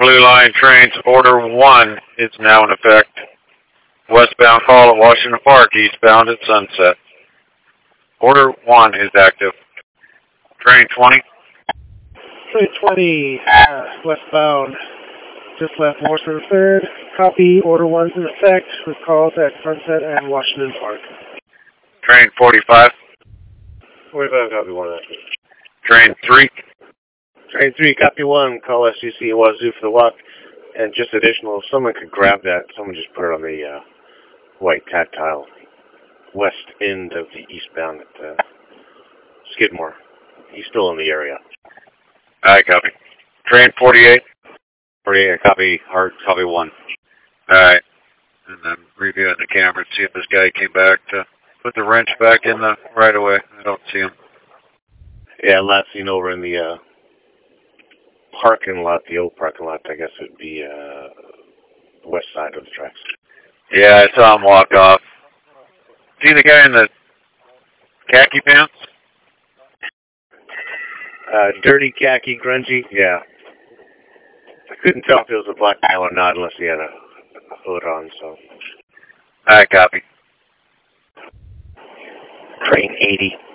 Blue Line trains, Order 1 is now in effect. Westbound call at Washington Park, eastbound at Sunset. Order 1 is active. Train 20. Train 20, westbound, just left Morrison 3rd. Copy, Order 1's in effect with calls at Sunset and Washington Park. Train 45. 45, copy 1 active. Train 3. Train 3, copy 1, call SCC Wazoo for the walk. And just additional, if someone could grab that, someone just put it on the white tactile west end of the eastbound at Skidmore. He's still in the area. I copy. Train 48. 48, copy, hard, copy 1. Alright. And I'm reviewing the camera to see if this guy came back to put the wrench back in the right away. I don't see him. Yeah, last seen over in the parking lot, the old parking lot, I guess it would be the west side of the tracks. Yeah, I saw him walk off. See the guy in the khaki pants? Dirty khaki, grungy, yeah. I couldn't tell if it was a black guy or not unless he had a hood on, so. I copy. Train 80.